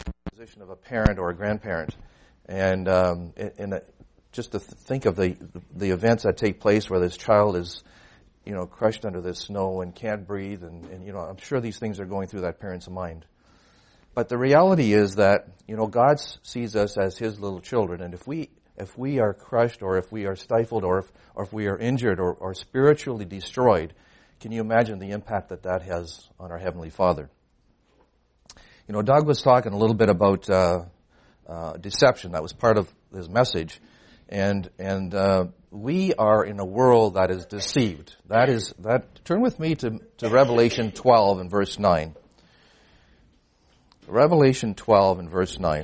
position of a parent or a grandparent, and just to think of the events that take place where this child is, crushed under the snow and can't breathe, and I'm sure these things are going through that parent's mind. But the reality is that God sees us as His little children, and if we are crushed, or if we are stifled, or if we are injured, or spiritually destroyed, can you imagine the impact that has on our Heavenly Father? Doug was talking a little bit about deception. That was part of his message. And we are in a world that is deceived. Turn with me to Revelation 12 and verse 9. Revelation 12 and verse 9.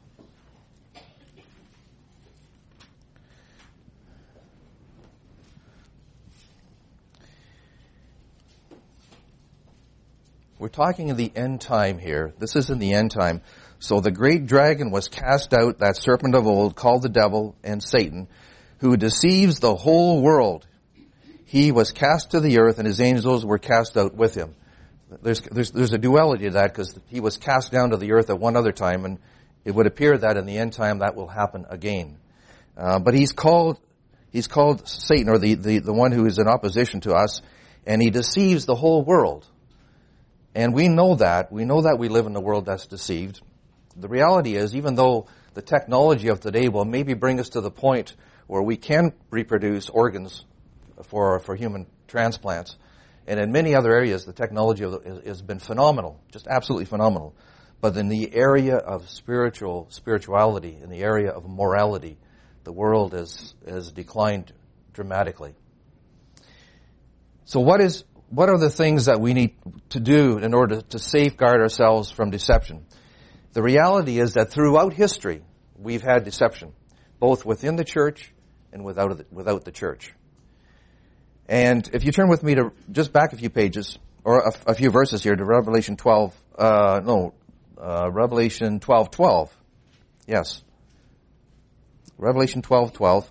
We're talking in the end time here. This is in the end time. So the great dragon was cast out, that serpent of old, called the devil and Satan, who deceives the whole world. He was cast to the earth, and his angels were cast out with him. There's a duality to that, because he was cast down to the earth at one other time, and it would appear that in the end time that will happen again. But he's called Satan, or the one who is in opposition to us, and he deceives the whole world. And we know that. We know that we live in a world that's deceived. The reality is, even though the technology of today will maybe bring us to the point where we can reproduce organs for human transplants, and in many other areas the technology has been phenomenal, just absolutely phenomenal. But in the area of spirituality, in the area of morality, the world has declined dramatically. So what are the things that we need to do in order to safeguard ourselves from deception? The reality is that throughout history, we've had deception, both within the church and without the church. And if you turn with me to just back a few pages, or a few verses here, to Revelation 12:12. Yes. Revelation 12:12.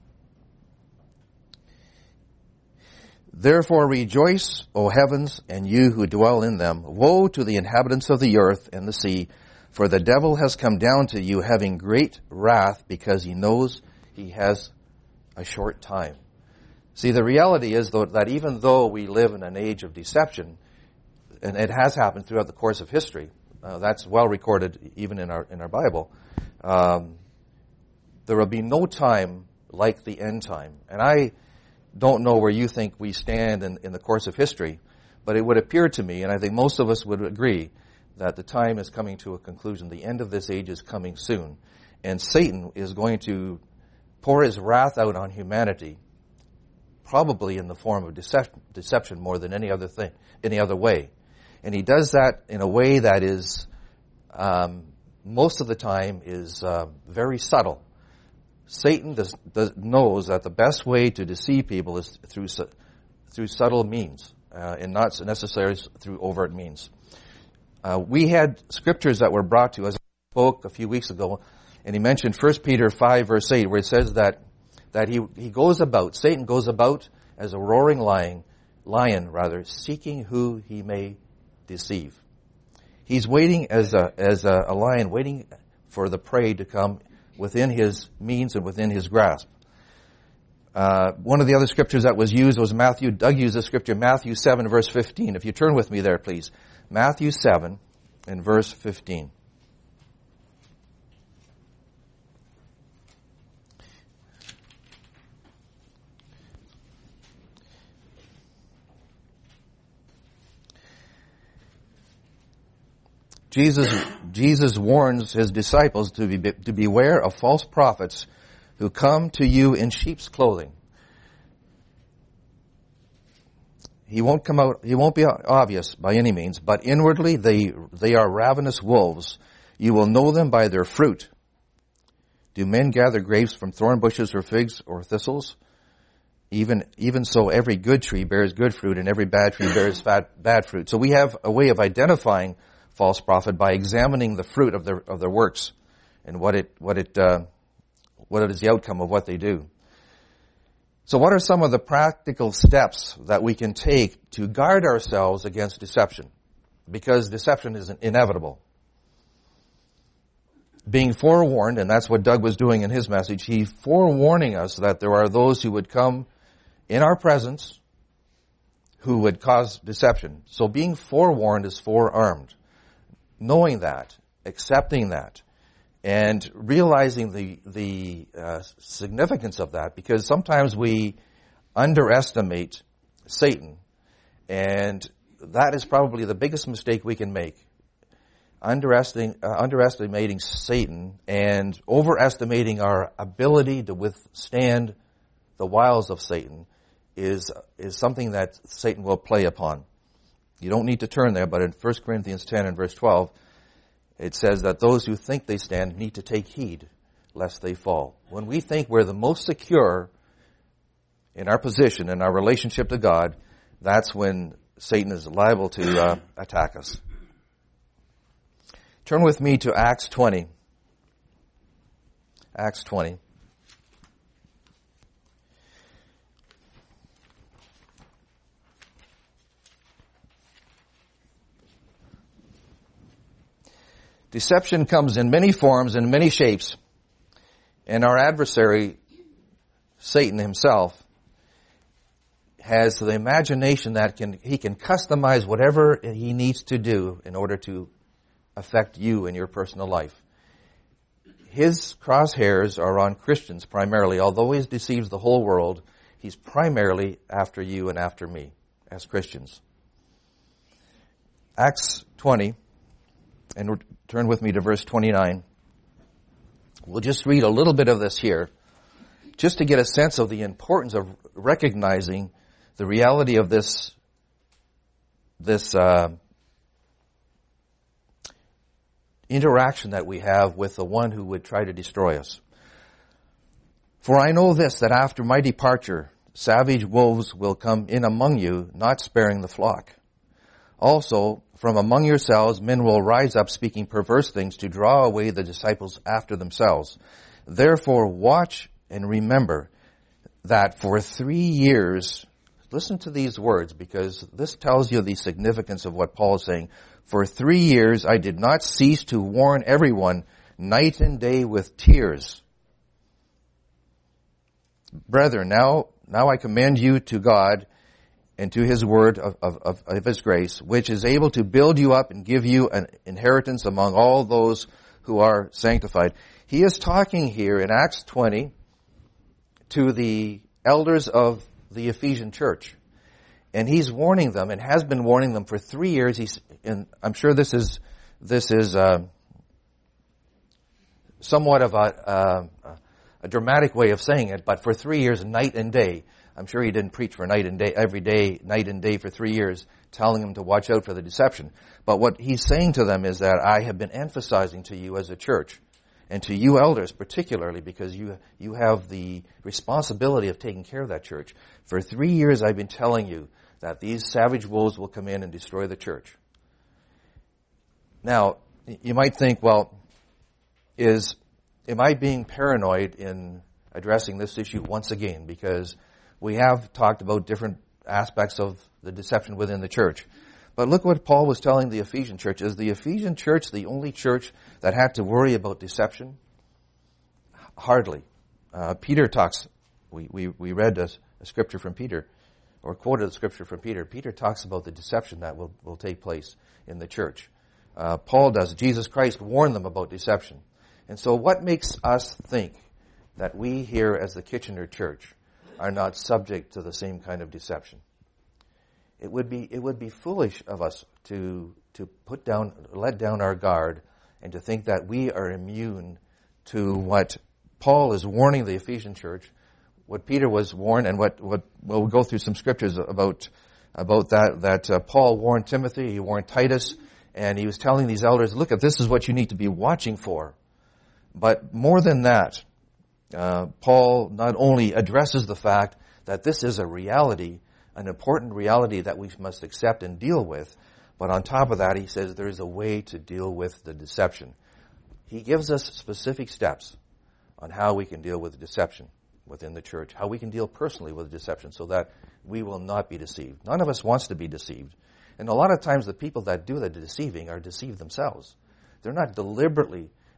Therefore rejoice, O heavens, and you who dwell in them. Woe to the inhabitants of the earth and the sea, for the devil has come down to you having great wrath, because he knows he has a short time. See, the reality is, though, that even though we live in an age of deception, and it has happened throughout the course of history, that's well recorded even in our Bible, there will be no time like the end time. And I don't know where you think we stand in the course of history, but it would appear to me, and I think most of us would agree, that the time is coming to a conclusion. The end of this age is coming soon. And Satan is going to pour his wrath out on humanity, probably in the form of deception more than any other way. And he does that in a way that is, most of the time, is very subtle. Satan knows that the best way to deceive people is through subtle means, and not necessarily through overt means. We had scriptures that were brought to us. I spoke a few weeks ago, and he mentioned 1 Peter 5, verse 8, where it says that he goes about, Satan goes about as a roaring lion, seeking who he may deceive. He's waiting as a lion, waiting for the prey to come within his means and within his grasp. One of the other scriptures that was used was Doug used the scripture, Matthew 7, verse 15. If you turn with me there, please. Matthew 7 and verse 15. Jesus warns his disciples to beware of false prophets who come to you in sheep's clothing. He won't be obvious by any means, but inwardly they are ravenous wolves. You will know them by their fruit. Do men gather grapes from thorn bushes or figs or thistles? Even so, every good tree bears good fruit, and every bad tree bears bad fruit. So we have a way of identifying false prophet by examining the fruit of their works and what is the outcome of what they do. So what are some of the practical steps that we can take to guard ourselves against deception? Because deception is inevitable. being forewarned, and that's what Doug was doing in his message, he's forewarning us that there are those who would come in our presence who would cause deception. So being forewarned is forearmed. Knowing that, accepting that, and realizing the significance of that, because sometimes we underestimate Satan, and that is probably the biggest mistake we can make. Underestimating Satan and overestimating our ability to withstand the wiles of Satan is something that Satan will play upon. You don't need to turn there, but in 1 Corinthians 10 and verse 12, it says that those who think they stand need to take heed lest they fall. When we think we're the most secure in our position, in our relationship to God, that's when Satan is liable to attack us. Turn with me to Acts 20. Acts 20. Deception comes in many forms and many shapes, and our adversary, Satan himself, has the imagination that he can customize whatever he needs to do in order to affect you in your personal life. His crosshairs are on Christians primarily. Although he deceives the whole world, he's primarily after you and after me as Christians. Acts 20, and turn with me to verse 29. We'll just read a little bit of this here, just to get a sense of the importance of recognizing the reality of this interaction that we have with the one who would try to destroy us. For I know this, that after my departure, savage wolves will come in among you, not sparing the flock. Also, from among yourselves, men will rise up speaking perverse things to draw away the disciples after themselves. Therefore, watch and remember that for 3 years, listen to these words, because this tells you the significance of what Paul is saying. For 3 years I did not cease to warn everyone night and day with tears. Brethren, now I commend you to God and to His word of His grace, which is able to build you up and give you an inheritance among all those who are sanctified. He is talking here in Acts 20 to the elders of the Ephesian church. And he's warning them, and has been warning them for 3 years. And I'm sure this is somewhat of a dramatic way of saying it, but for 3 years, night and day. I'm sure he didn't preach for night and day, every day, night and day for 3 years, telling them to watch out for the deception. But what he's saying to them is that I have been emphasizing to you as a church, and to you elders particularly, because you have the responsibility of taking care of that church. For 3 years I've been telling you that these savage wolves will come in and destroy the church. Now, you might think, well, am I being paranoid in addressing this issue once again? Because we have talked about different aspects of the deception within the church. But look what Paul was telling the Ephesian church. Is the Ephesian church the only church that had to worry about deception? Hardly. Peter talks, we read a scripture from Peter, or quoted a scripture from Peter. Peter talks about the deception that will take place in the church. Paul does. Jesus Christ warned them about deception. And so what makes us think that we here as the Kitchener Church are not subject to the same kind of deception? It would be foolish of us to let down our guard and to think that we are immune to what Paul is warning the Ephesian church, what Peter was warned, and we'll go through some scriptures about that Paul warned Timothy, he warned Titus, and he was telling these elders, look, this is what you need to be watching for. But more than that, Paul not only addresses the fact that this is a reality, an important reality that we must accept and deal with, but on top of that, he says there is a way to deal with the deception. He gives us specific steps on how we can deal with deception within the church, how we can deal personally with deception so that we will not be deceived. None of us wants to be deceived. And a lot of times the people that do the deceiving are deceived themselves. They're not deliberately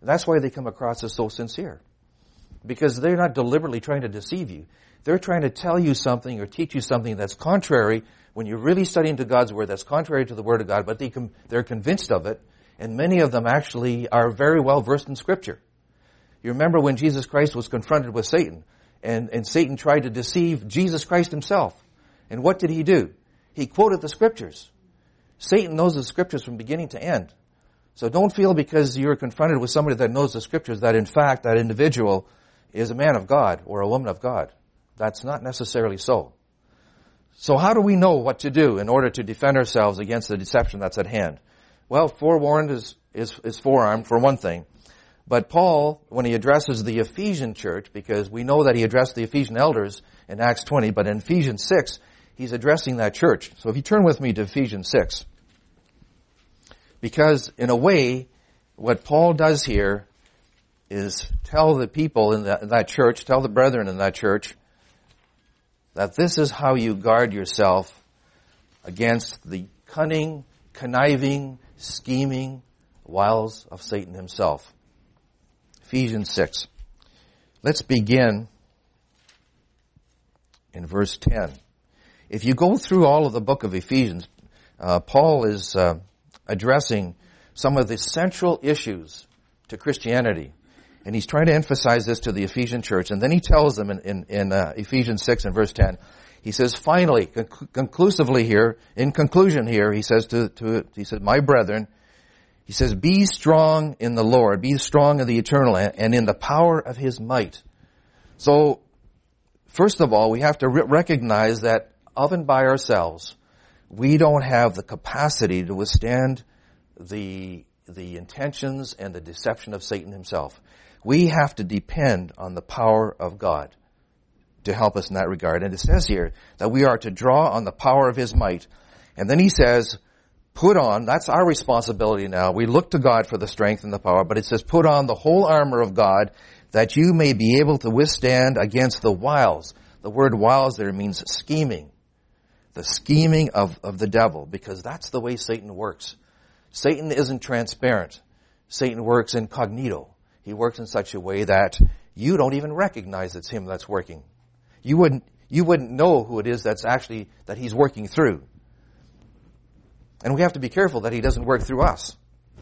That's why they come across as so sincere. Because they're not deliberately trying to deceive you. They're trying to tell you something or teach you something that's contrary, when you're really studying to God's Word, that's contrary to the Word of God, but they're convinced of it, and many of them actually are very well versed in Scripture. You remember when Jesus Christ was confronted with Satan, and Satan tried to deceive Jesus Christ himself. And what did he do? He quoted the Scriptures. Satan knows the Scriptures from beginning to end. So don't feel because you're confronted with somebody that knows the Scriptures that in fact that individual is a man of God or a woman of God. That's not necessarily so. So how do we know what to do in order to defend ourselves against the deception that's at hand? Well, forewarned is forearmed for one thing. But Paul, when he addresses the Ephesian church, because we know that he addressed the Ephesian elders in Acts 20, but in Ephesians 6, he's addressing that church. So if you turn with me to Ephesians 6, because in a way, what Paul does here is tell the people in that church, tell the brethren in that church, that this is how you guard yourself against the cunning, conniving, scheming wiles of Satan himself. Ephesians 6. Let's begin in verse 10. If you go through all of the book of Ephesians, Paul is addressing some of the central issues to Christianity. And he's trying to emphasize this to the Ephesian church. And then he tells them in Ephesians 6 and verse 10, he says, finally, conclusively here, in conclusion here, he says he says, my brethren, he says, be strong in the Lord, be strong in the eternal and in the power of his might. So, first of all, we have to recognize that of and by ourselves, we don't have the capacity to withstand the intentions and the deception of Satan himself. We have to depend on the power of God to help us in that regard. And it says here that we are to draw on the power of his might. And then he says, put on, that's our responsibility now. We look to God for the strength and the power, but it says, put on the whole armor of God that you may be able to withstand against the wiles. The word wiles there means scheming. The scheming of the devil, because that's the way Satan works. Satan isn't transparent. Satan works incognito. He works in such a way that you don't even recognize it's him that's working. You wouldn't know who it is that he's working through. And we have to be careful that he doesn't work through us.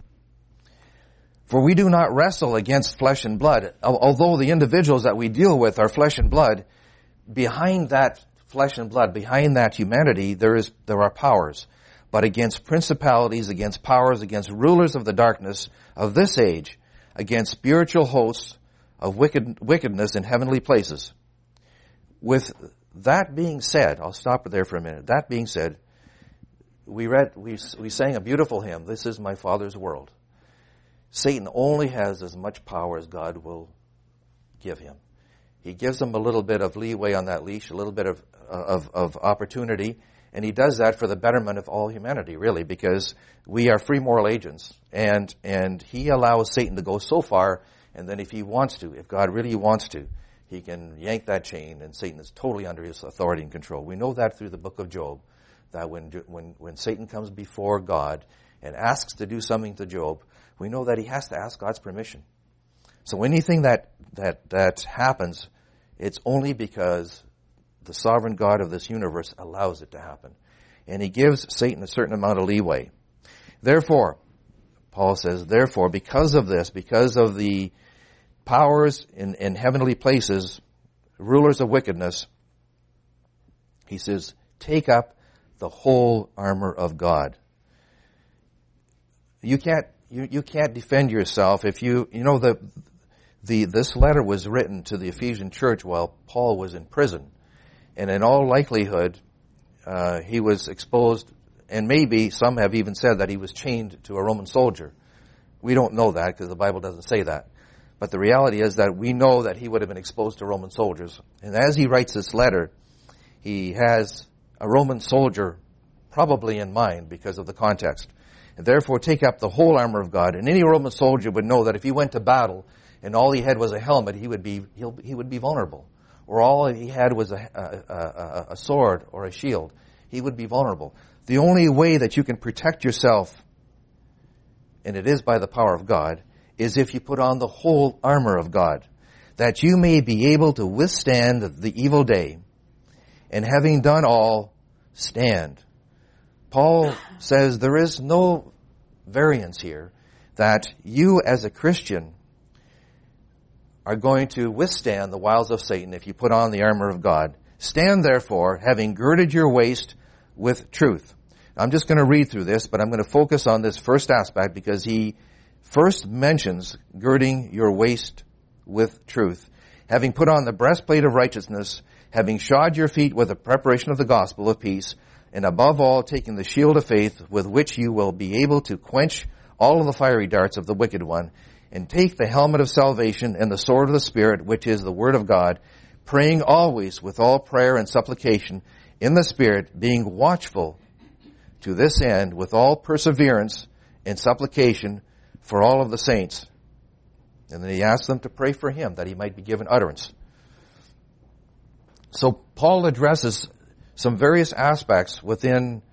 For we do not wrestle against flesh and blood. Although the individuals that we deal with are flesh and blood, behind that flesh and blood, behind that humanity, there are powers. But against principalities, against powers, against rulers of the darkness of this age, against spiritual hosts of wickedness in heavenly places. With that being said, I'll stop there for a minute. That being said, we sang a beautiful hymn, This is My Father's World. Satan only has as much power as God will give him. He gives him a little bit of leeway on that leash, a little bit of opportunity, and he does that for the betterment of all humanity, really, because we are free moral agents, and he allows Satan to go so far, and then if he wants to, if God really wants to, he can yank that chain, and Satan is totally under his authority and control. We know that through the book of Job, that when Satan comes before God and asks to do something to Job, we know that he has to ask God's permission. So anything that happens, it's only because the sovereign God of this universe allows it to happen. And he gives Satan a certain amount of leeway. Therefore, Paul says, because of this, because of the powers in heavenly places, rulers of wickedness, he says, take up the whole armor of God. You can't defend yourself if this letter was written to the Ephesian church while Paul was in prison. And in all likelihood, he was exposed, and maybe some have even said that he was chained to a Roman soldier. We don't know that because the Bible doesn't say that. But the reality is that we know that he would have been exposed to Roman soldiers. And as he writes this letter, he has a Roman soldier probably in mind because of the context. And therefore take up the whole armor of God. And any Roman soldier would know that if he went to battle and all he had was a helmet, he would be vulnerable. Or all he had was a sword or a shield, he would be vulnerable. The only way that you can protect yourself, and it is by the power of God, is if you put on the whole armor of God, that you may be able to withstand the evil day, and having done all, stand. Paul says there is no variance here, that you as a Christian are going to withstand the wiles of Satan if you put on the armor of God. Stand therefore, having girded your waist with truth. I'm just going to read through this, but I'm going to focus on this first aspect because he first mentions girding your waist with truth. Having put on the breastplate of righteousness, having shod your feet with the preparation of the gospel of peace, and above all taking the shield of faith with which you will be able to quench all of the fiery darts of the wicked one, and take the helmet of salvation and the sword of the Spirit, which is the word of God, praying always with all prayer and supplication in the Spirit, being watchful to this end with all perseverance and supplication for all of the saints. And then he asks them to pray for him that he might be given utterance. So Paul addresses some various aspects within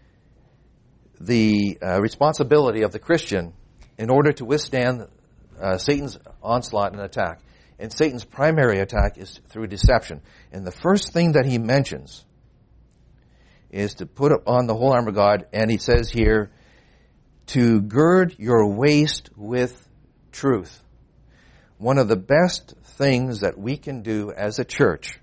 the responsibility of the Christian in order to withstand Satan's onslaught and attack. And Satan's primary attack is through deception. And the first thing that he mentions is to put on the whole armor of God, and he says here, to gird your waist with truth. One of the best things that we can do as a church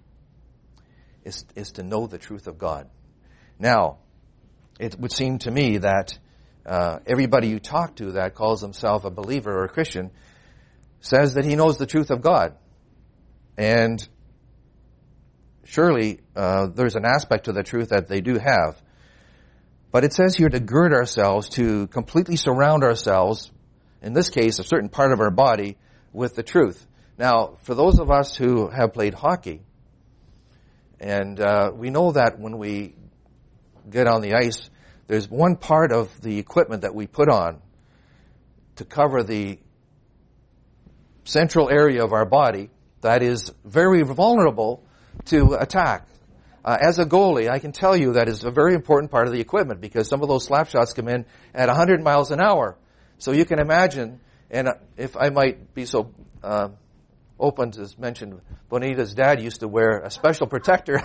is to know the truth of God. Now, it would seem to me that everybody you talk to that calls himself a believer or a Christian says that he knows the truth of God. And surely there's an aspect to the truth that they do have. But it says here to gird ourselves, to completely surround ourselves, in this case a certain part of our body, with the truth. Now, for those of us who have played hockey, and we know that when we get on the ice, there's one part of the equipment that we put on to cover the central area of our body that is very vulnerable to attack. As a goalie, I can tell you that is a very important part of the equipment because some of those slap shots come in at 100 miles an hour. So you can imagine, and if I might be so open to mention, Bonita's dad used to wear a special protector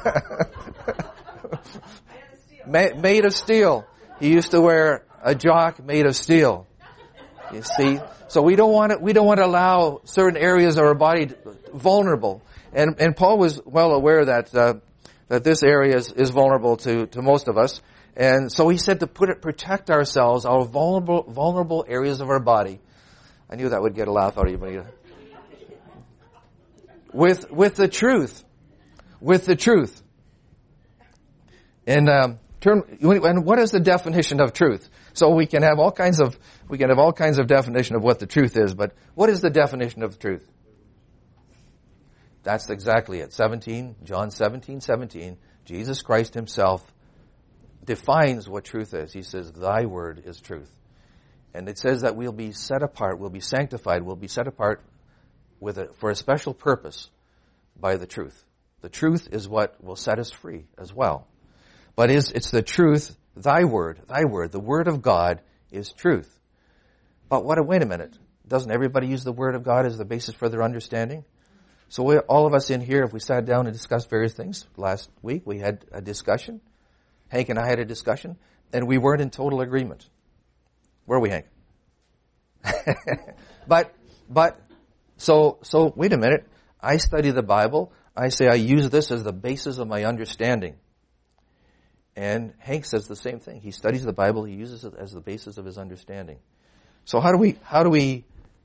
made of steel. He used to wear a jock made of steel. You see, so we don't want to allow certain areas of our body vulnerable. And Paul was well aware that this area is vulnerable to most of us. And so he said to protect ourselves, our vulnerable areas of our body. I knew that would get a laugh out of you, Bonita. With the truth. With the truth. And and what is the definition of truth? So we can have all kinds of definition of what the truth is, but what is the definition of truth? That's exactly it. John 17:17, Jesus Christ himself defines what truth is. He says, thy word is truth. And it says that we'll be set apart, we'll be sanctified, we'll be set apart for a special purpose by the truth. The truth is what will set us free as well. But it's the truth, thy word, the word of God is truth. But wait a minute. Doesn't everybody use the word of God as the basis for their understanding? So all of us in here, if we sat down and discussed various things, last week we had a discussion. Hank and I had a discussion, and we weren't in total agreement. Were we, Hank? So wait a minute. I study the Bible. I say I use this as the basis of my understanding. And Hank says the same thing. He studies the Bible. He uses it as the basis of his understanding. So how do we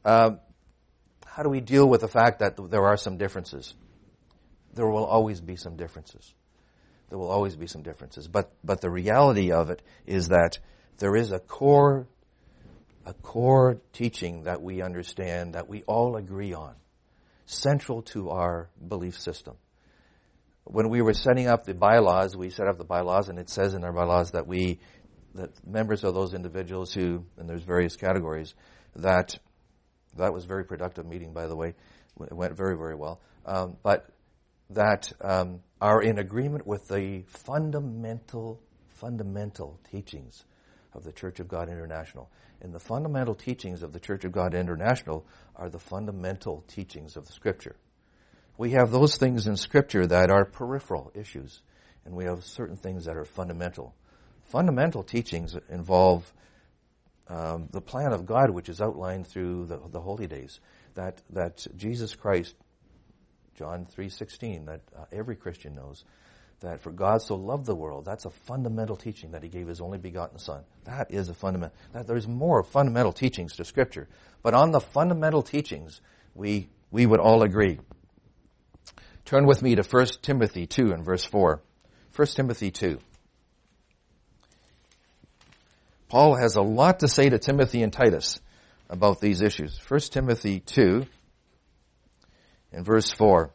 deal with the fact that there are some differences? There will always be some differences. There will always be some differences. But the reality of it is that there is a core teaching that we understand, that we all agree on, central to our belief system. When we were setting up the bylaws, we set up the bylaws, and it says in our bylaws that members of those individuals and there's various categories, that was a very productive meeting, by the way. It went very, very well. But that are in agreement with the fundamental teachings of the Church of God International. And the fundamental teachings of the Church of God International are the fundamental teachings of the Scripture. We have those things in Scripture that are peripheral issues, and we have certain things that are fundamental. Fundamental teachings involve the plan of God, which is outlined through the holy days, that Jesus Christ, John 3:16, that every Christian knows, that for God so loved the world. That's a fundamental teaching, that He gave His only begotten Son. That is a fundamental. There's more fundamental teachings to Scripture, but on the fundamental teachings, we would all agree. Turn with me to 1 Timothy 2 and verse 4. 1 Timothy 2. Paul has a lot to say to Timothy and Titus about these issues. 1 Timothy 2 and verse 4.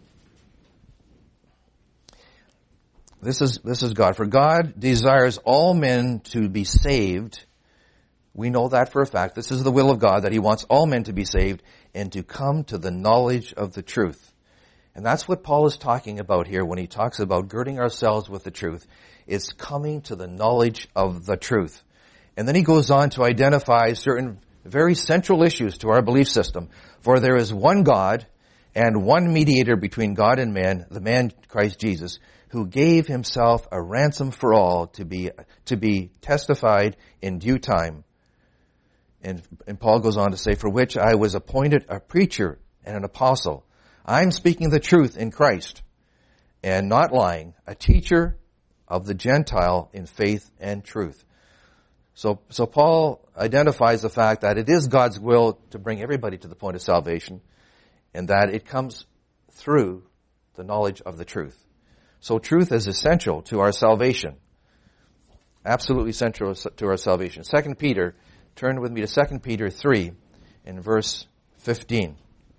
This is God. For God desires all men to be saved. We know that for a fact. This is the will of God, that He wants all men to be saved and to come to the knowledge of the truth. And that's what Paul is talking about here when he talks about girding ourselves with the truth. It's coming to the knowledge of the truth. And then he goes on to identify certain very central issues to our belief system. For there is one God and one mediator between God and man, the man Christ Jesus, who gave Himself a ransom for all to be testified in due time. And Paul goes on to say, for which I was appointed a preacher and an apostle. I'm speaking the truth in Christ and not lying, a teacher of the Gentile in faith and truth. So Paul identifies the fact that it is God's will to bring everybody to the point of salvation, and that it comes through the knowledge of the truth. So truth is essential to our salvation. Absolutely central to our salvation. 2 Peter, turn with me to 2 Peter 3 in verse 15.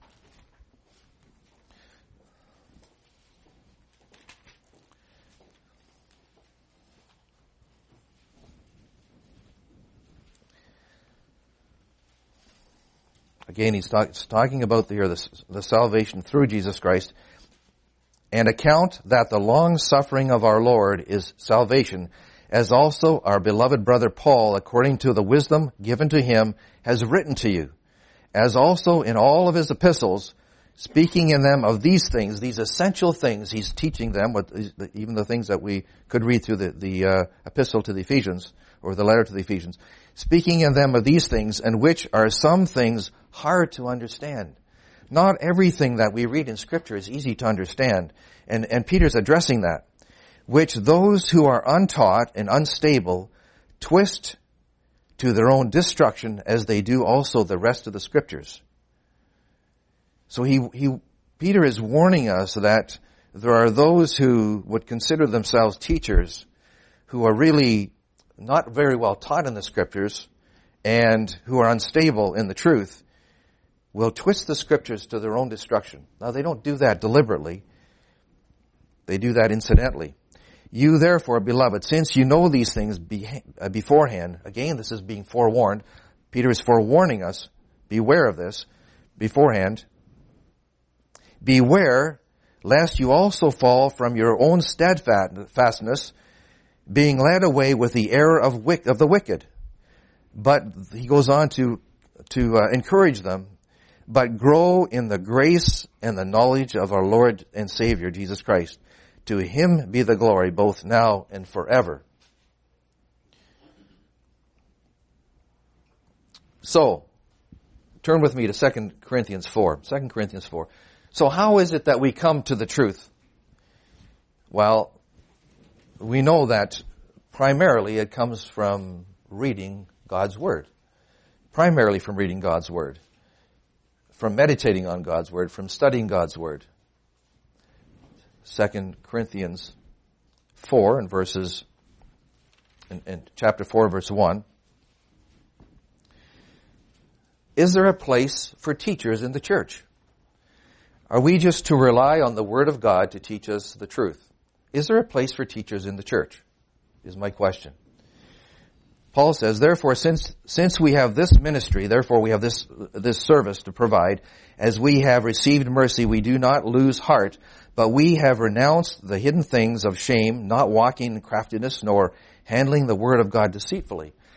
Again, he's talking about the salvation through Jesus Christ. And account that the long suffering of our Lord is salvation, as also our beloved brother Paul, according to the wisdom given to him, has written to you, as also in all of his epistles, speaking in them of these things, these essential things. He's teaching them, even the things that we could read through the epistle to the Ephesians, or the letter to the Ephesians, speaking in them of these things, and which are some things hard to understand. Not everything that we read in Scripture is easy to understand, and Peter's addressing that, which those who are untaught and unstable twist to their own destruction, as they do also the rest of the Scriptures. So Peter is warning us that there are those who would consider themselves teachers who are really not very well taught in the Scriptures and who are unstable in the truth, will twist the Scriptures to their own destruction. Now, they don't do that deliberately. They do that incidentally. You therefore, beloved, since you know these things beforehand, again, this is being forewarned. Peter is forewarning us. Beware of this beforehand. Beware lest you also fall from your own steadfastness, being led away with the error of the wicked. But he goes on to encourage them. But grow in the grace and the knowledge of our Lord and Savior, Jesus Christ. To Him be the glory, both now and forever. So, turn with me to 2 Corinthians 4. 2 Corinthians 4. So how is it that we come to the truth? Well, we know that primarily it comes from reading God's Word. Primarily from reading God's Word. From meditating on God's Word, from studying God's Word. 2 Corinthians 4 in chapter 4 verse 1. Is there a place for teachers in the church? Are we just to rely on the Word of God to teach us the truth? Is there a place for teachers in the church? Is my question. Paul says, therefore, since we have this ministry, therefore we have this service to provide, as we have received mercy, we do not lose heart, but we have renounced the hidden things of shame, not walking in craftiness, nor handling the word of God deceitfully.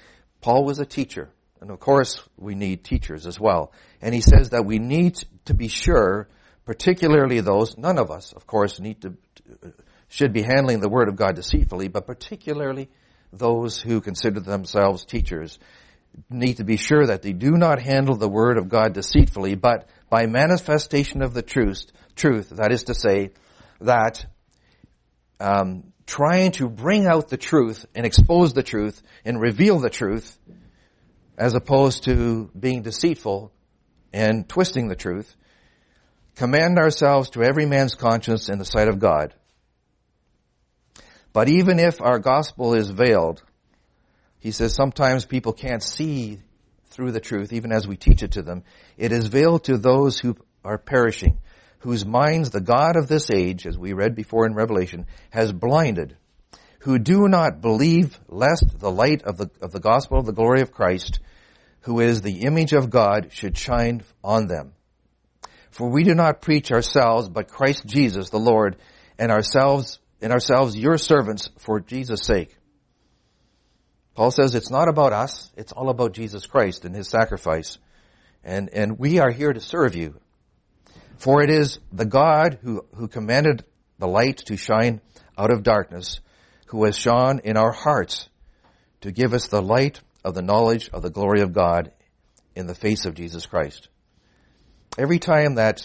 Paul was a teacher. And of course, we need teachers as well. And he says that we need to be sure, particularly those, none of us, of course, should be handling the Word of God deceitfully, but particularly those who consider themselves teachers need to be sure that they do not handle the Word of God deceitfully, but by manifestation of the truth, that is to say, that trying to bring out the truth and expose the truth and reveal the truth, as opposed to being deceitful and twisting the truth, commend ourselves to every man's conscience in the sight of God. But even if our gospel is veiled, he says sometimes people can't see through the truth, even as we teach it to them. It is veiled to those who are perishing, whose minds the God of this age, as we read before in Revelation, has blinded, who do not believe lest the light of the gospel of the glory of Christ, who is the image of God, should shine on them. For we do not preach ourselves, but Christ Jesus the Lord, and ourselves your servants for Jesus' sake. Paul says it's not about us, it's all about Jesus Christ and His sacrifice. And we are here to serve you. For it is the God who commanded the light to shine out of darkness, who has shone in our hearts to give us the light of the knowledge of the glory of God in the face of Jesus Christ. Every time that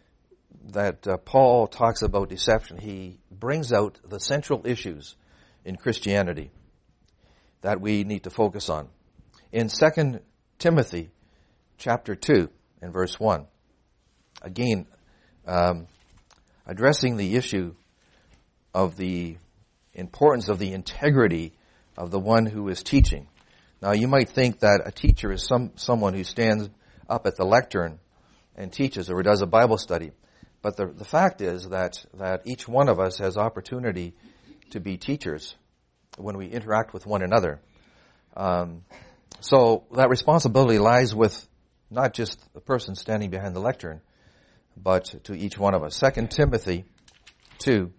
Paul talks about deception, he brings out the central issues in Christianity that we need to focus on. In 2 Timothy chapter 2 and verse 1, again, addressing the issue of the importance of the integrity of the one who is teaching. Now, you might think that a teacher is someone who stands up at the lectern and teaches or does a Bible study. But the fact is that each one of us has opportunity to be teachers when we interact with one another. So that responsibility lies with not just the person standing behind the lectern, but to each one of us. 2 Timothy 2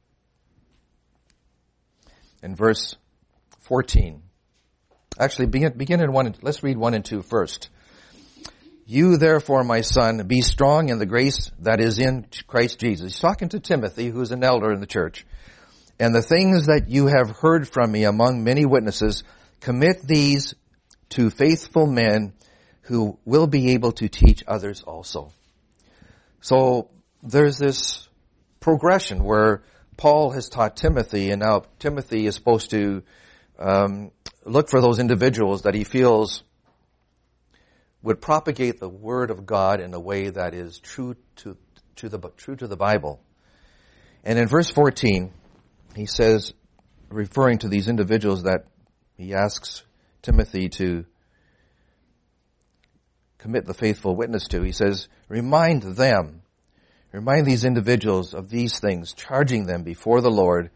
and verse 14. Actually, begin in 1. Let's read 1 and 2 first. You therefore, my son, be strong in the grace that is in Christ Jesus. He's talking to Timothy, who's an elder in the church. And the things that you have heard from me among many witnesses, commit these to faithful men who will be able to teach others also. So there's this progression where Paul has taught Timothy, and now Timothy is supposed to look for those individuals that he feels would propagate the Word of God in a way that is true to the Bible. And in verse 14, he says, referring to these individuals that he asks Timothy to commit the faithful witness to, he says, remind these individuals of these things, charging them before the Lord.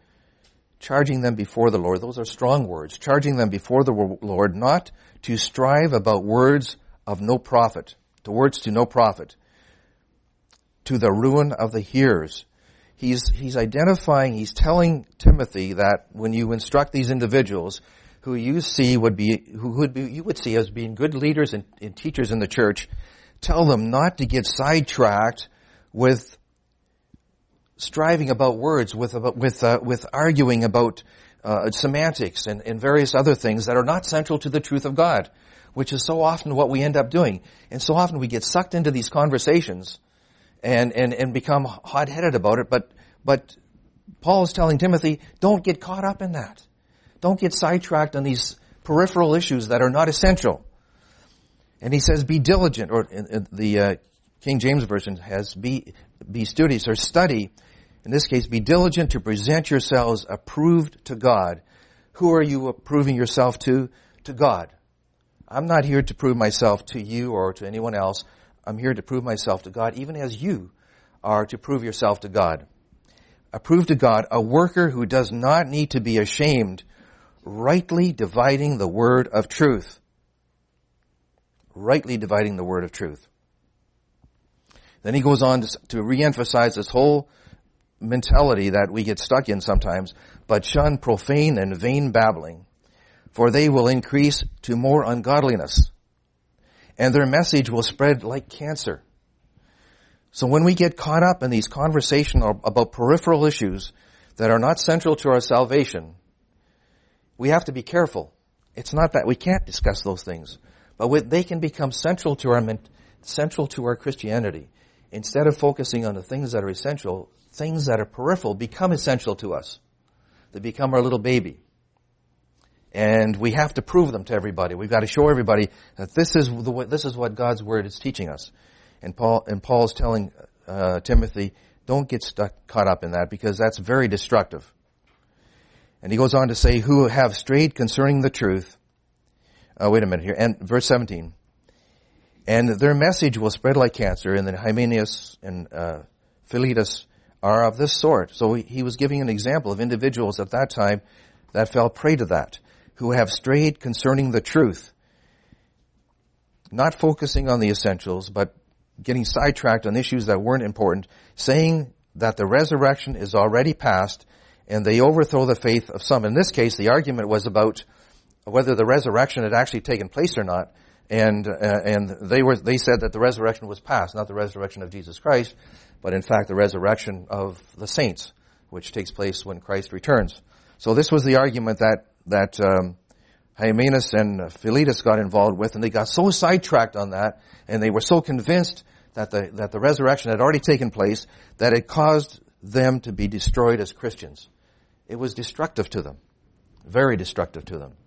Those are strong words. Charging them before the Lord not to strive about words of no profit, to words to no profit, to the ruin of the hearers. He's identifying, he's telling Timothy that when you instruct these individuals who you would see as being good leaders and teachers in the church, tell them not to get sidetracked with striving about words, with arguing about semantics and various other things that are not central to the truth of God, which is so often what we end up doing. And so often we get sucked into these conversations and become hot-headed about it. But Paul is telling Timothy, don't get caught up in that. Don't get sidetracked on these peripheral issues that are not essential. And he says, be diligent, or in the King James Version has be studious or study. In this case, be diligent to present yourselves approved to God. Who are you approving yourself to? To God. I'm not here to prove myself to you or to anyone else. I'm here to prove myself to God, even as you are to prove yourself to God. Approved to God, a worker who does not need to be ashamed, rightly dividing the word of truth. Rightly dividing the word of truth. Then he goes on to reemphasize this whole mentality that we get stuck in sometimes, but shun profane and vain babbling, for they will increase to more ungodliness, and their message will spread like cancer. So when we get caught up in these conversations about peripheral issues that are not central to our salvation, we have to be careful. It's not that we can't discuss those things, but they can become central to our Christianity. Instead of focusing on the things that are essential, things that are peripheral become essential to us. They become our little baby. And we have to prove them to everybody. We've got to show everybody that this is what God's Word is teaching us. And Paul's telling Timothy, don't get caught up in that, because that's very destructive. And he goes on to say, who have strayed concerning the truth. Wait a minute here. And verse 17. And their message will spread like cancer, and then Hymenaeus and Philetus are of this sort. So he was giving an example of individuals at that time that fell prey to that, who have strayed concerning the truth. Not focusing on the essentials, but getting sidetracked on issues that weren't important, saying that the resurrection is already past, and they overthrow the faith of some. In this case, the argument was about whether the resurrection had actually taken place or not, and they said that the resurrection was past, not the resurrection of Jesus Christ, but in fact the resurrection of the saints, which takes place when Christ returns. So this was the argument that Hymenaeus and Philetus got involved with, and they got so sidetracked on that, and they were so convinced that the resurrection had already taken place, that it caused them to be destroyed as Christians. It was destructive to them. Very destructive to them.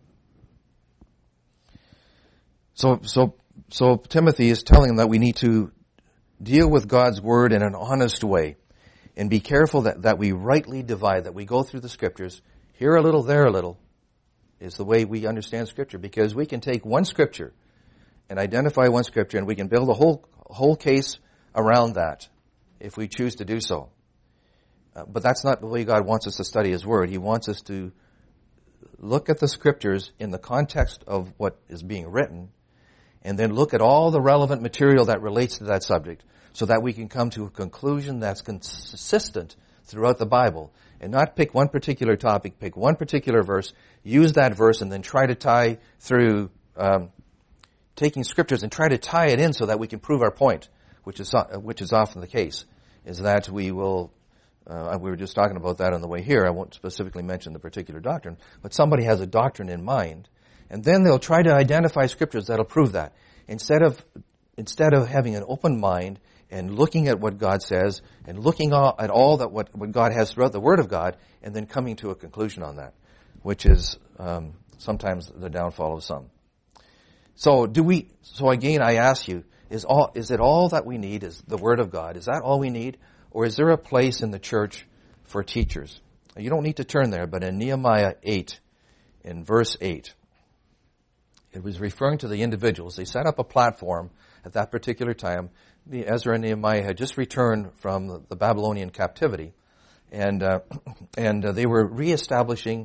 So Timothy is telling them that we need to deal with God's Word in an honest way, and be careful that we rightly divide, that we go through the Scriptures, here a little, there a little, is the way we understand Scripture, because we can take one Scripture and identify one Scripture, and we can build a whole case around that if we choose to do so. But that's not the way God wants us to study His Word. He wants us to look at the Scriptures in the context of what is being written, and then look at all the relevant material that relates to that subject, so that we can come to a conclusion that's consistent throughout the Bible, and not pick one particular topic, pick one particular verse, use that verse, and then try to tie through taking Scriptures and try to tie it in so that we can prove our point, which is often the case, is that we will, we were just talking about that on the way here. I won't specifically mention the particular doctrine, but somebody has a doctrine in mind, and then they'll try to identify Scriptures that'll prove that. Instead of having an open mind and looking at what God says, and looking at all that what God has throughout the Word of God, and then coming to a conclusion on that, which is sometimes the downfall of some. So again, I ask you, is it all that we need is the Word of God? Is that all we need? Or is there a place in the church for teachers? You don't need to turn there, but in Nehemiah 8, in verse 8, it was referring to the individuals. They set up a platform at that particular time. Ezra and Nehemiah had just returned from the Babylonian captivity, and they were reestablishing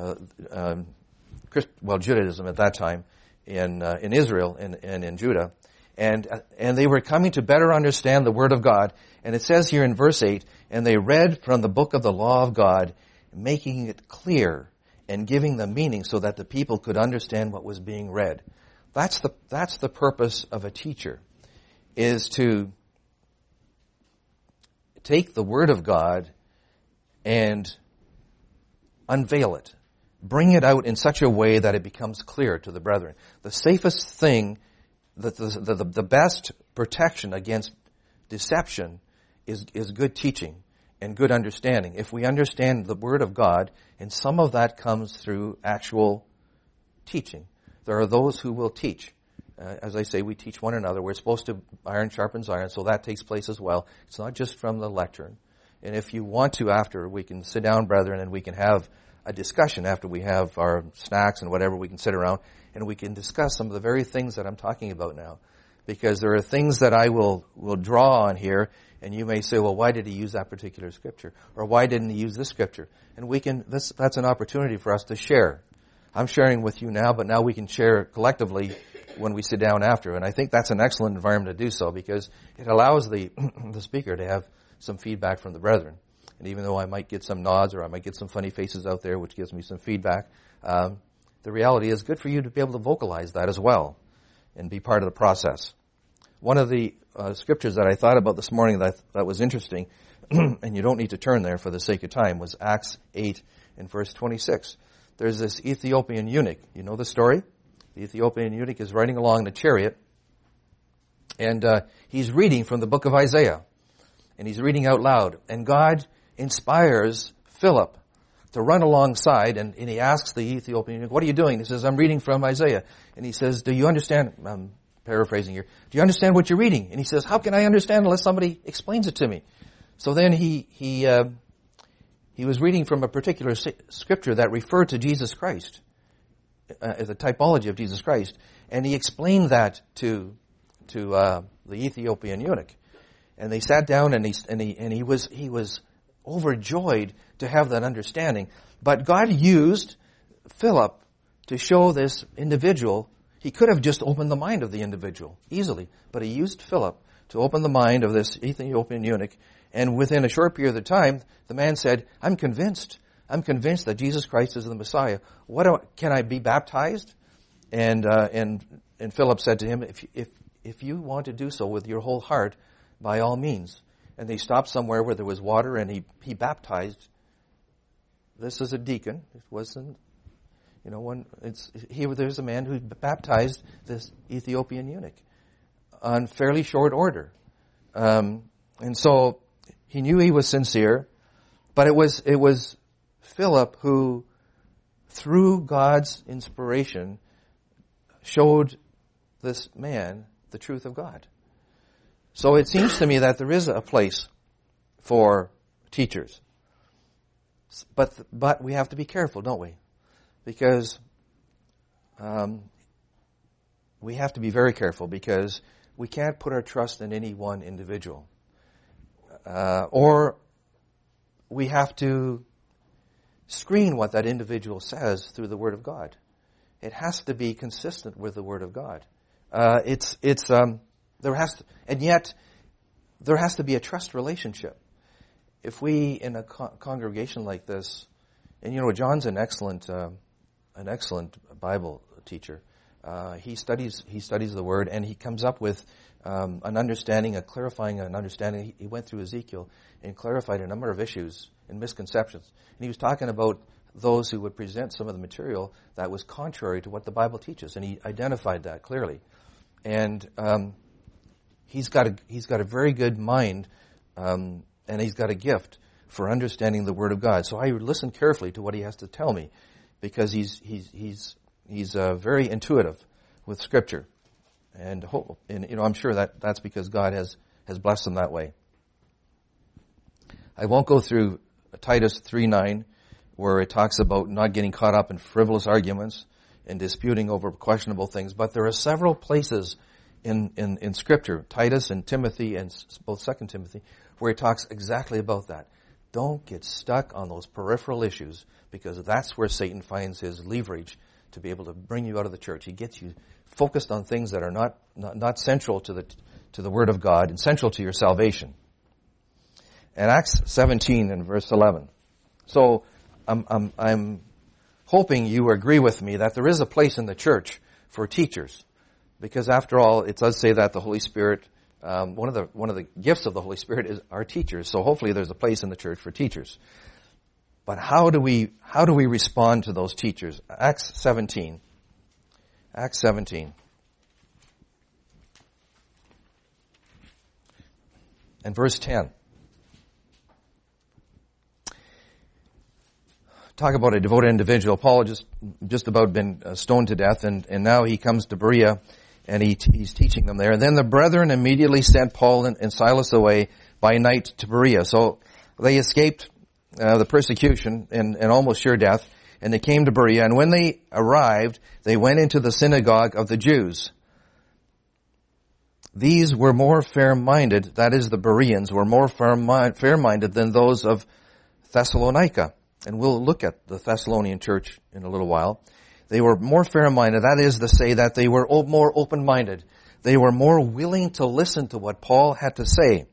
Judaism at that time in Israel and in Judah, and they were coming to better understand the Word of God. And it says here in verse 8, and they read from the book of the law of God, making it clear and giving the meaning so that the people could understand what was being read. That's the purpose of a teacher, is to take the Word of God and unveil it. Bring it out in such a way that it becomes clear to the brethren. The safest thing, the best protection against deception is good teaching and good understanding. If we understand the Word of God, and some of that comes through actual teaching. There are those who will teach. As I say, we teach one another. We're supposed to, iron sharpens iron, so that takes place as well. It's not just from the lectern. And if you want to after, we can sit down, brethren, and we can have a discussion after we have our snacks and whatever. We can sit around and we can discuss some of the very things that I'm talking about now. Because there are things that I will draw on here, and you may say, well, why did he use that particular scripture? Or why didn't he use this scripture? And that's an opportunity for us to share. I'm sharing with you now, but now we can share collectively when we sit down after. And I think that's an excellent environment to do so, because it allows the speaker to have some feedback from the brethren. And even though I might get some nods or I might get some funny faces out there, which gives me some feedback, the reality is good for you to be able to vocalize that as well and be part of the process. One of the scriptures that I thought about this morning that was interesting, and you don't need to turn there for the sake of time, was Acts 8 and verse 26. There's this Ethiopian eunuch. You know the story? The Ethiopian eunuch is riding along in a chariot, and he's reading from the book of Isaiah, and he's reading out loud. And God inspires Philip to run alongside, and he asks the Ethiopian eunuch, "What are you doing?" He says, "I'm reading from Isaiah." And he says, "Do you understand?" I'm paraphrasing here. "Do you understand what you're reading?" And he says, "How can I understand unless somebody explains it to me?" So then he was reading from a particular scripture that referred to Jesus Christ, as a typology of Jesus Christ, and he explained that to the Ethiopian eunuch. And they sat down, and he was overjoyed to have that understanding. But God used Philip to show this individual. He could have just opened the mind of the individual easily, but he used Philip to open the mind of this Ethiopian eunuch. And within a short period of time, the man said, I'm convinced that Jesus Christ is the Messiah. Can I be baptized?" And Philip said to him, if you want to do so with your whole heart, by all means. And they stopped somewhere where there was water, and he baptized. This is a deacon. It wasn't, there's a man who baptized this Ethiopian eunuch on fairly short order. And so he knew he was sincere, but it was Philip who, through God's inspiration, showed this man the truth of God. So it seems to me that there is a place for teachers. But we have to be careful, don't we? Because we have to be very careful, because we can't put our trust in any one individual. Or we have to screen what that individual says through the Word of God. It has to be consistent with the Word of God. There has to be a trust relationship. If we, in a congregation like this, and John's an excellent Bible teacher. He studies the Word, and he comes up with an understanding, a clarifying an understanding. He went through Ezekiel and clarified a number of issues and misconceptions. And he was talking about those who would present some of the material that was contrary to what the Bible teaches, and he identified that clearly. And he's got a very good mind, and he's got a gift for understanding the Word of God. So I listen carefully to what he has to tell me, because he's very intuitive with Scripture, and I'm sure that's because God has blessed him that way. I won't go through Titus 3:9, where it talks about not getting caught up in frivolous arguments and disputing over questionable things, but there are several places in Scripture, Titus and Timothy, and both 2 Timothy, where it talks exactly about that. Don't get stuck on those peripheral issues, because that's where Satan finds his leverage to be able to bring you out of the church. He gets you focused on things that are not central to the Word of God and central to your salvation. And Acts 17 and verse 11. So I'm hoping you agree with me that there is a place in the church for teachers, because after all, it does say that the Holy Spirit, one of the gifts of the Holy Spirit is our teachers. So hopefully there's a place in the church for teachers. But how do we respond to those teachers? Acts 17. Acts 17. And verse 10. Talk about a devoted individual. Paul had just about been stoned to death, and now he comes to Berea, and he's teaching them there. And then the brethren immediately sent Paul and Silas away by night to Berea. So they escaped the persecution and almost sure death, and they came to Berea. And when they arrived, they went into the synagogue of the Jews. These were more fair-minded, that is, the Bereans were more fair-minded than those of Thessalonica. And we'll look at the Thessalonian church in a little while. They were more fair-minded, that is to say that they were more open-minded. They were more willing to listen to what Paul had to say.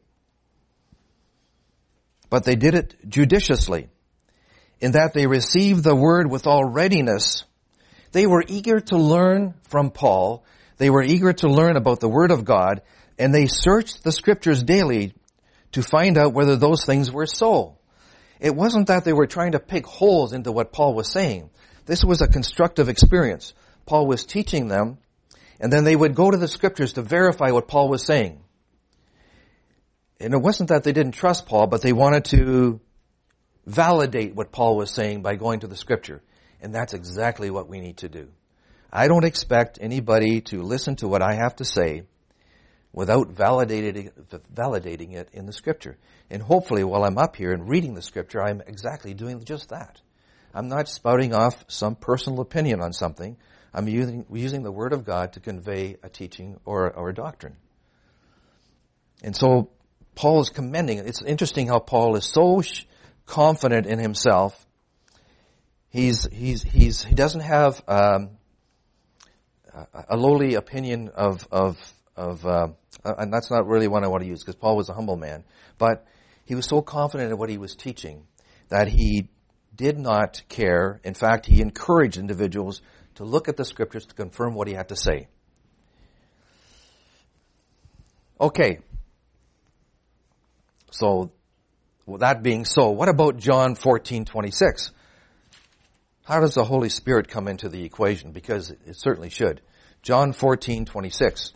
But they did it judiciously, in that they received the word with all readiness. They were eager to learn from Paul. They were eager to learn about the Word of God, and they searched the Scriptures daily to find out whether those things were so. It wasn't that they were trying to pick holes into what Paul was saying. This was a constructive experience. Paul was teaching them, and then they would go to the Scriptures to verify what Paul was saying. And it wasn't that they didn't trust Paul, but they wanted to validate what Paul was saying by going to the Scripture. And that's exactly what we need to do. I don't expect anybody to listen to what I have to say without validating it in the Scripture. And hopefully while I'm up here and reading the Scripture, I'm exactly doing just that. I'm not spouting off some personal opinion on something. I'm using the Word of God to convey a teaching or a doctrine. And so Paul is commending. It's interesting how Paul is so confident in himself. He doesn't have a lowly opinion of and that's not really what I want to use, because Paul was a humble man. But he was so confident in what he was teaching that he did not care. In fact, he encouraged individuals to look at the Scriptures to confirm what he had to say. Okay. So, with that being so, what about John 14:26? How does the Holy Spirit come into the equation? Because it certainly should. John 14:26.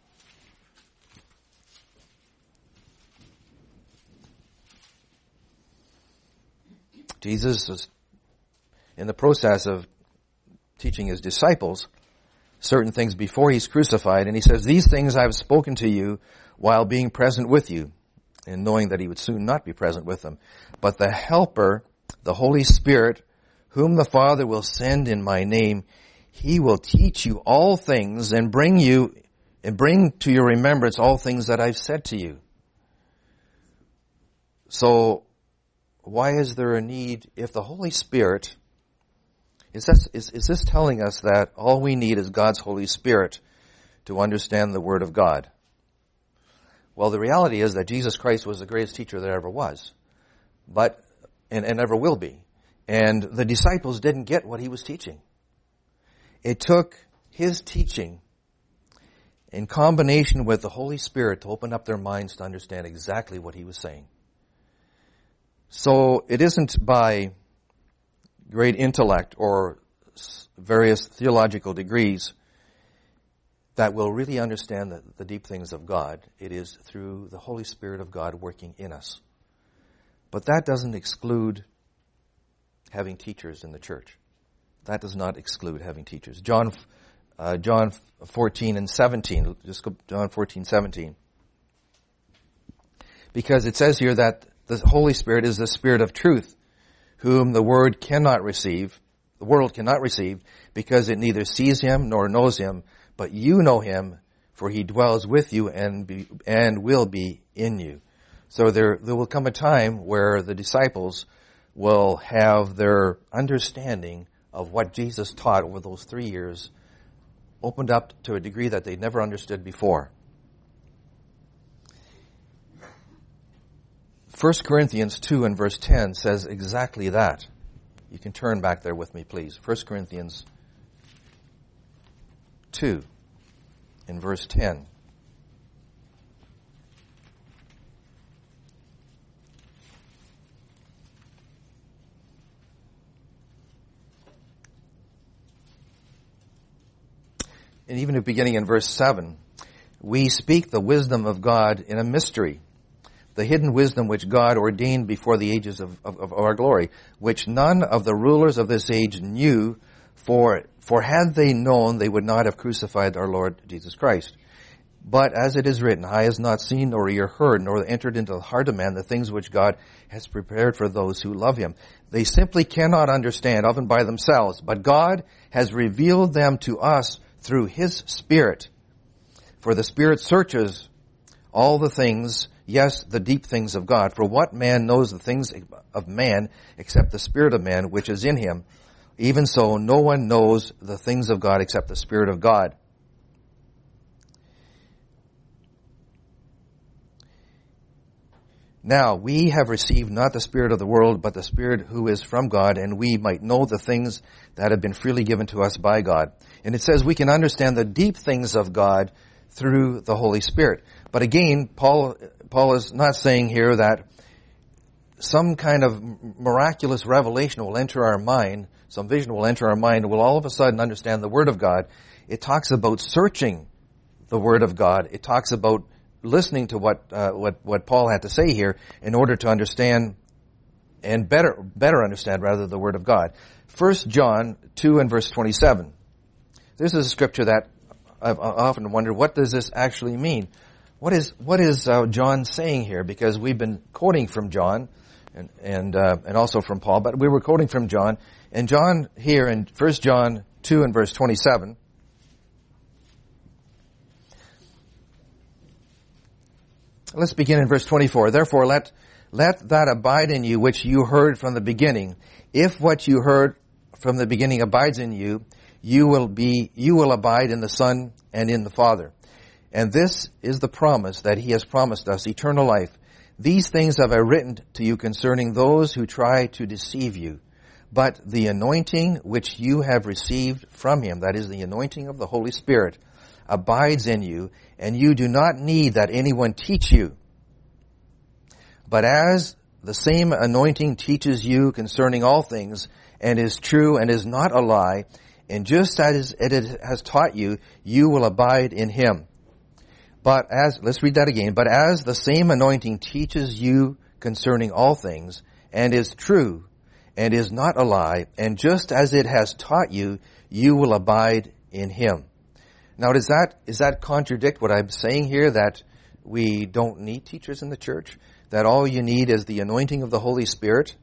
Jesus is in the process of teaching his disciples certain things before he's crucified, and he says, "These things I have spoken to you while being present with you," and knowing that he would soon not be present with them. "But the Helper, the Holy Spirit, whom the Father will send in my name, he will teach you all things and bring to your remembrance all things that I've said to you." So, why is there a need, if the Holy Spirit, is this telling us that all we need is God's Holy Spirit to understand the Word of God? Well, the reality is that Jesus Christ was the greatest teacher there ever was, and ever will be. And the disciples didn't get what he was teaching. It took his teaching in combination with the Holy Spirit to open up their minds to understand exactly what he was saying. So it isn't by great intellect or various theological degrees that will really understand the deep things of God. It is through the Holy Spirit of God working in us. But that doesn't exclude having teachers in the church. That does not exclude having teachers. John 14 and 17. Just go John 14:17. Because it says here that the Holy Spirit is the Spirit of truth, whom the world cannot receive, because it neither sees him nor knows him, but you know him, for he dwells with you and will be in you. So there will come a time where the disciples will have their understanding of what Jesus taught over those 3 years opened up to a degree that they never understood before. 1 Corinthians 2 and verse 10 says exactly that. You can turn back there with me, please. 1 Corinthians 2 in verse 10. And even beginning in verse 7, we speak the wisdom of God in a mystery, the hidden wisdom which God ordained before the ages of our glory, which none of the rulers of this age knew, for had they known, they would not have crucified our Lord Jesus Christ. But as it is written, eye has not seen, nor ear heard, nor entered into the heart of man the things which God has prepared for those who love him. They simply cannot understand, often by themselves, but God has revealed them to us through his Spirit. For the Spirit searches all the things, yes, the deep things of God. For what man knows the things of man except the Spirit of man which is in him? Even so, no one knows the things of God except the Spirit of God. Now we have received not the spirit of the world, but the Spirit who is from God, and we might know the things that have been freely given to us by God. And it says we can understand the deep things of God through the Holy Spirit. But again, Paul is not saying here that some kind of miraculous revelation will enter our mind, some vision will enter our mind, and we'll all of a sudden understand the Word of God. It talks about searching the Word of God. It talks about listening to what Paul had to say here in order to understand and better understand rather the Word of God. 1 John 2 and verse 27. This is a scripture that I've often wondered, what does this actually mean? What is John saying here? Because we've been quoting from John and also from Paul, but we were quoting from John. And John here in 1 John 2 and verse 27, let's begin in verse 24. Therefore, let that abide in you which you heard from the beginning. If what you heard from the beginning abides in you, you will abide in the Son and in the Father. And this is the promise that He has promised us, eternal life. These things have I written to you concerning those who try to deceive you. But the anointing which you have received from Him, that is the anointing of the Holy Spirit, abides in you, and you do not need that anyone teach you. But as the same anointing teaches you concerning all things, and is true and is not a lie, and just as it has taught you, you will abide in Him. Let's read that again. But as the same anointing teaches you concerning all things, and is true, and is not a lie, and just as it has taught you, you will abide in Him. Now, does that contradict what I'm saying here, that we don't need teachers in the church? That all you need is the anointing of the Holy Spirit?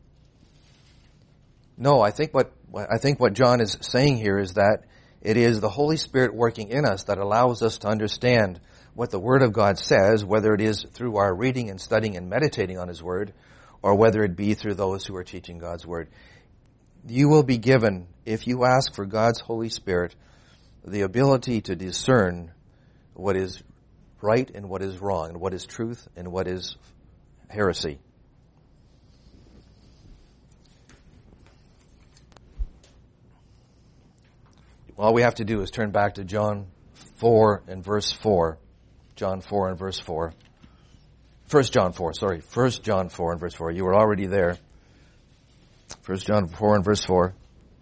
No, I think what John is saying here is that it is the Holy Spirit working in us that allows us to understand what the Word of God says, whether it is through our reading and studying and meditating on His Word, or whether it be through those who are teaching God's Word. You will be given, if you ask for God's Holy Spirit, the ability to discern what is right and what is wrong, and what is truth and what is heresy. All we have to do is turn back to John 4 and verse 4. John 4 and verse 4. 1 John 4 and verse 4. You were already there. 1 John 4 and verse 4.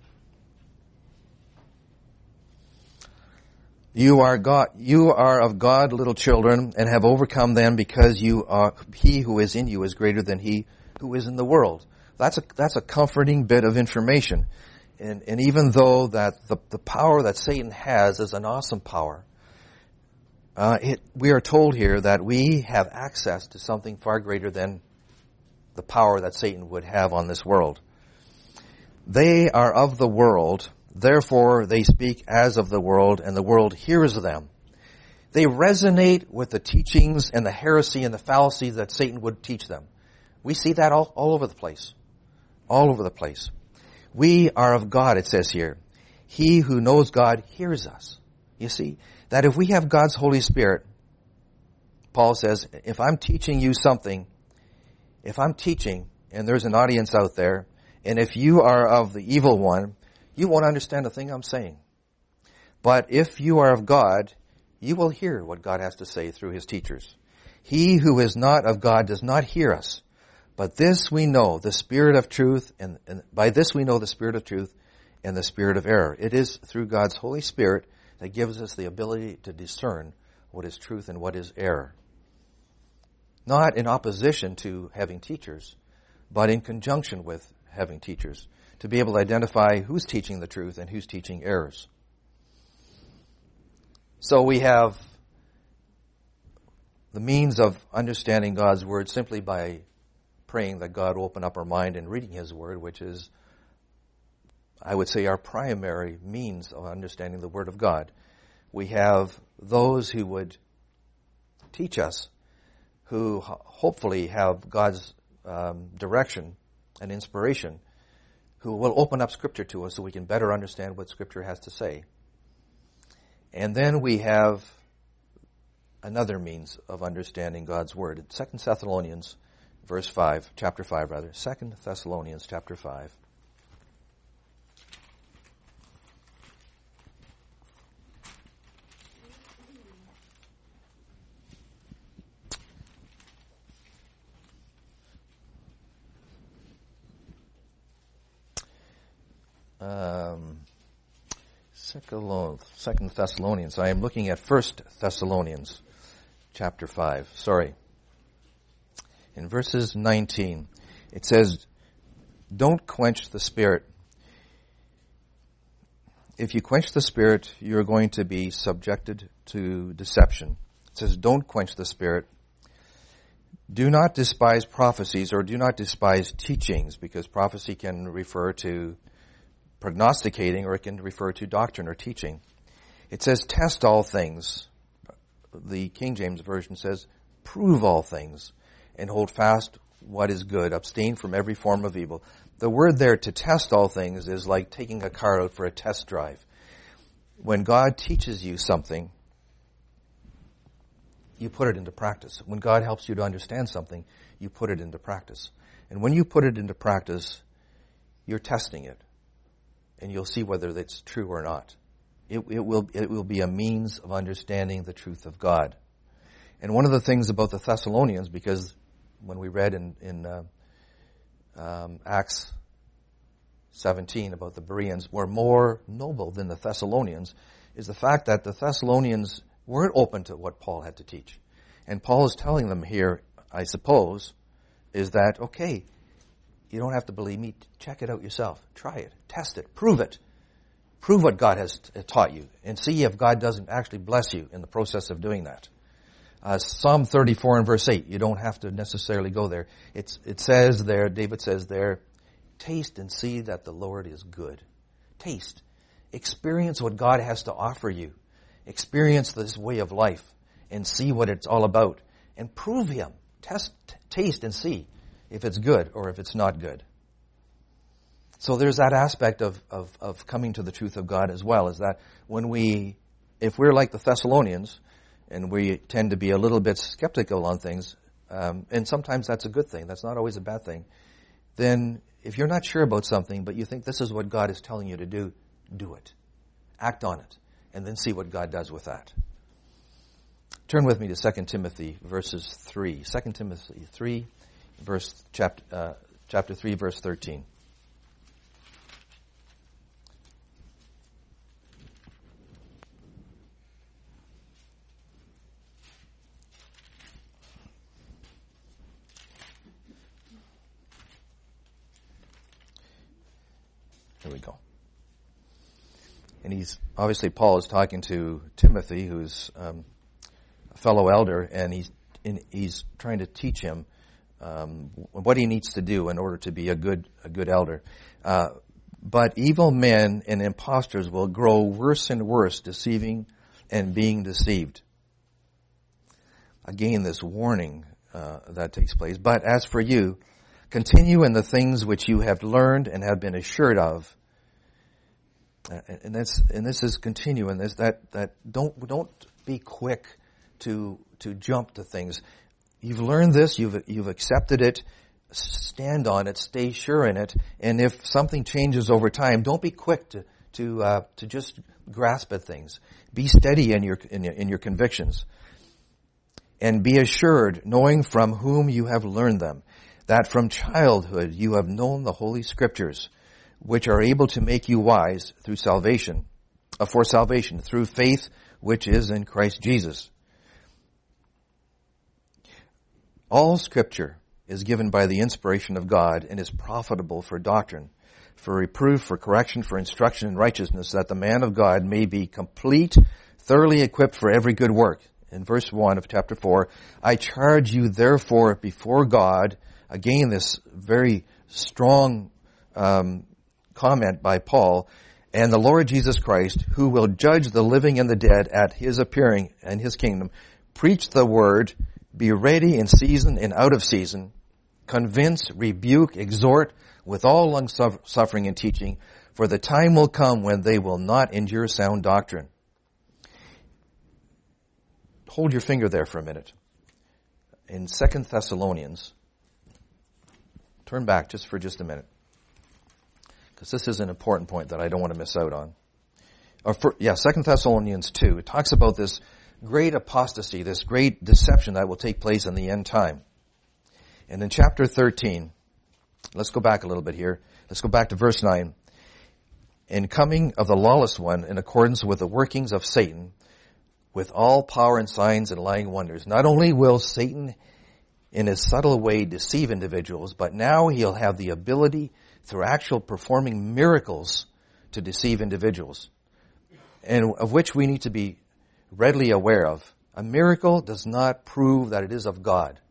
You are of God, little children, and have overcome them, because he who is in you is greater than he who is in the world. That's a comforting bit of information. And even though that the power that Satan has is an awesome power, we are told here that we have access to something far greater than the power that Satan would have on this world. They are of the world, therefore they speak as of the world, and the world hears them. They resonate with the teachings and the heresy and the fallacy that Satan would teach them. We see that all over the place. All over the place. We are of God, it says here. He who knows God hears us. You see, that if we have God's Holy Spirit, Paul says, if I'm teaching you something, if I'm teaching, and there's an audience out there, and if you are of the evil one, you won't understand a thing I'm saying. But if you are of God, you will hear what God has to say through His teachers. He who is not of God does not hear us. But this we know, the spirit of truth, and by this we know the spirit of truth and the spirit of error. It is through God's Holy Spirit that gives us the ability to discern what is truth and what is error. Not in opposition to having teachers, but in conjunction with having teachers, to be able to identify who's teaching the truth and who's teaching errors. So we have the means of understanding God's Word simply by praying that God will open up our mind and reading His Word, which is, I would say, our primary means of understanding the Word of God. We have those who would teach us, who hopefully have God's direction and inspiration, who will open up Scripture to us so we can better understand what Scripture has to say. And then we have another means of understanding God's Word. 2 Thessalonians verse 5, chapter 5 rather. 2 Thessalonians chapter 5. Second Thessalonians. I am looking at 1 Thessalonians chapter 5. Sorry. In verses 19, it says, don't quench the Spirit. If you quench the Spirit, you're going to be subjected to deception. It says, don't quench the Spirit. Do not despise prophecies, or do not despise teachings, because prophecy can refer to prognosticating, or it can refer to doctrine or teaching. It says, test all things. The King James Version says, prove all things, and hold fast what is good. Abstain from every form of evil. The word there, to test all things, is like taking a car out for a test drive. When God teaches you something, you put it into practice. When God helps you to understand something, you put it into practice. And when you put it into practice, you're testing it. And you'll see whether it's true or not. It will be a means of understanding the truth of God. And one of the things about the Thessalonians, because when we read in Acts 17 about the Bereans were more noble than the Thessalonians, is the fact that the Thessalonians weren't open to what Paul had to teach. And Paul is telling them here, I suppose, is that, okay, you don't have to believe me. Check it out yourself. Try it. Test it. Prove it. Prove what God has taught you. And see if God doesn't actually bless you in the process of doing that. Psalm 34 and verse 8. You don't have to necessarily go there. It says there, David says there, taste and see that the Lord is good. Taste. Experience what God has to offer you. Experience this way of life and see what it's all about. And prove Him. Taste and see if it's good or if it's not good. So there's that aspect of coming to the truth of God as well, is that if we're like the Thessalonians, and we tend to be a little bit skeptical on things, and sometimes that's a good thing, that's not always a bad thing, then if you're not sure about something, but you think this is what God is telling you to do, do it. Act on it, and then see what God does with that. Turn with me to 2 Timothy verses 3. 2 Timothy 3, chapter 3, verse 13. Here we go. And obviously Paul is talking to Timothy, who's a fellow elder, and he's trying to teach him what he needs to do in order to be a good elder. But evil men and impostors will grow worse and worse, deceiving and being deceived. Again, this warning that takes place. But as for you, continue in the things which you have learned and have been assured of. And this is continue in this, that don't be quick to jump to things. You've learned this, you've accepted it, stand on it, stay sure in it, and if something changes over time, don't be quick to just grasp at things. Be steady in your convictions. And be assured, knowing from whom you have learned them, that from childhood you have known the Holy Scriptures, which are able to make you wise for salvation, through faith which is in Christ Jesus. All Scripture is given by the inspiration of God and is profitable for doctrine, for reproof, for correction, for instruction in righteousness, that the man of God may be complete, thoroughly equipped for every good work. In verse 1 of chapter 4, I charge you therefore before God, again this very strong comment by Paul, and the Lord Jesus Christ, who will judge the living and the dead at His appearing and His kingdom. Preach the word, be ready in season and out of season, convince, rebuke, exhort with all long suffering and teaching, for the time will come when they will not endure sound doctrine. Hold your finger there for a minute. In 2 Thessalonians Turn back just a minute. Because this is an important point that I don't want to miss out on. 2 Thessalonians 2. It talks about this great apostasy, this great deception that will take place in the end time. And in chapter 13, let's go back a little bit here. Let's go back to verse 9. And coming of the lawless one in accordance with the workings of Satan, with all power and signs and lying wonders. Not only will Satan in his subtle way deceive individuals, but now he'll have the ability through actual performing miracles to deceive individuals, and of which we need to be readily aware of. A miracle does not prove that it is of God.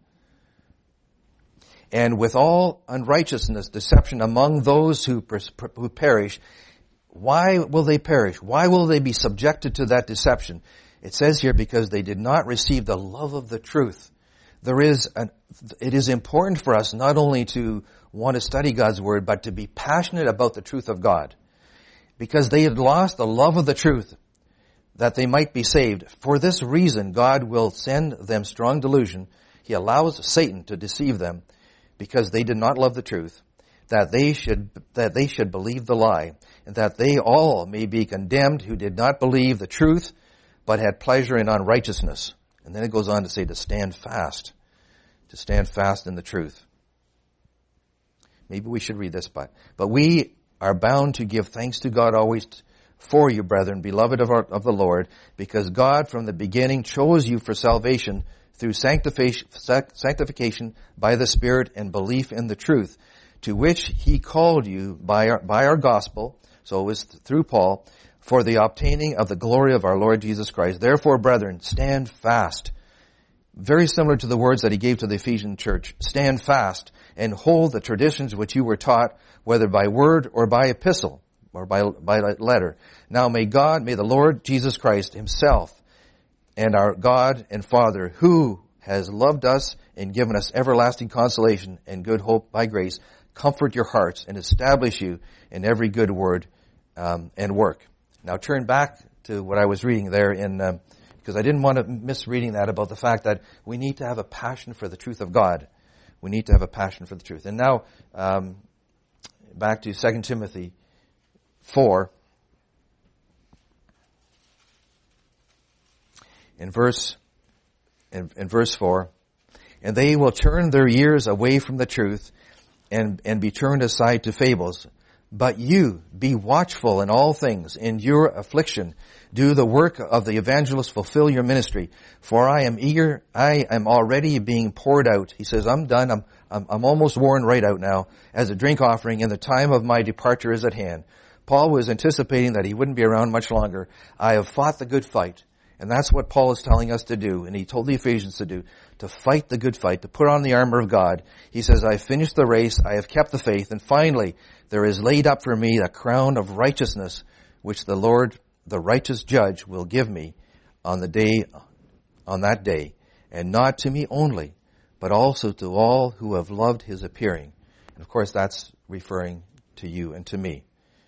And with all unrighteousness, deception among those who perish, why will they perish? Why will they be subjected to that deception? It says here, because they did not receive the love of the truth. It is important for us not only to want to study God's Word, but to be passionate about the truth of God. Because they had lost the love of the truth, that they might be saved. For this reason, God will send them strong delusion. He allows Satan to deceive them, because they did not love the truth, that they should believe the lie, and that they all may be condemned who did not believe the truth, but had pleasure in unrighteousness. And then it goes on to say to stand fast in the truth. Maybe we should read this, but we are bound to give thanks to God always for you, brethren, beloved of the Lord, because God from the beginning chose you for salvation through sanctification by the Spirit and belief in the truth, to which He called you by our gospel, so it was through Paul, for the obtaining of the glory of our Lord Jesus Christ. Therefore, brethren, stand fast. Very similar to the words that he gave to the Ephesian church. Stand fast and hold the traditions which you were taught, whether by word or by epistle or by letter. Now may the Lord Jesus Christ himself and our God and Father, who has loved us and given us everlasting consolation and good hope by grace, comfort your hearts and establish you in every good word and work. Now turn back to what I was reading there because I didn't want to miss reading that about the fact that we need to have a passion for the truth of God. We need to have a passion for the truth. And now, back to 2 Timothy 4. In verse 4, and they will turn their ears away from the truth and be turned aside to fables. But you, be watchful in all things, endure affliction, do the work of the evangelist, fulfill your ministry. For I am eager, I am already being poured out. He says, I'm done, I'm almost worn right out now, as a drink offering, and the time of my departure is at hand. Paul was anticipating that he wouldn't be around much longer. I have fought the good fight. And that's what Paul is telling us to do, and he told the Ephesians to do, to fight the good fight, to put on the armor of God. He says, I have finished the race, I have kept the faith, and finally, there is laid up for me a crown of righteousness, which the Lord, the righteous judge, will give me on that day, and not to me only, but also to all who have loved his appearing. And of course, that's referring to you and to me.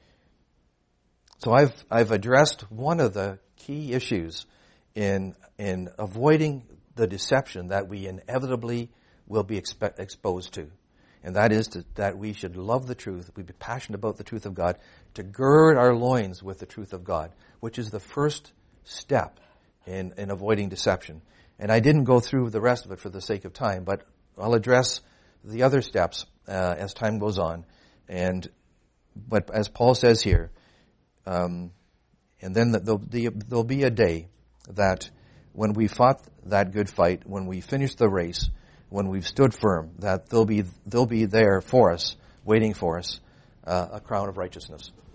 So I've addressed one of the key issues in avoiding the deception that we inevitably will be exposed to. And that is that we should love the truth, we be passionate about the truth of God, to gird our loins with the truth of God, which is the first step in avoiding deception. And I didn't go through the rest of it for the sake of time, but I'll address the other steps as time goes on. But as Paul says here, and then there'll be a day that when we fought that good fight, when we finished the race, when we've stood firm, that there'll be there for us, waiting for us, a crown of righteousness.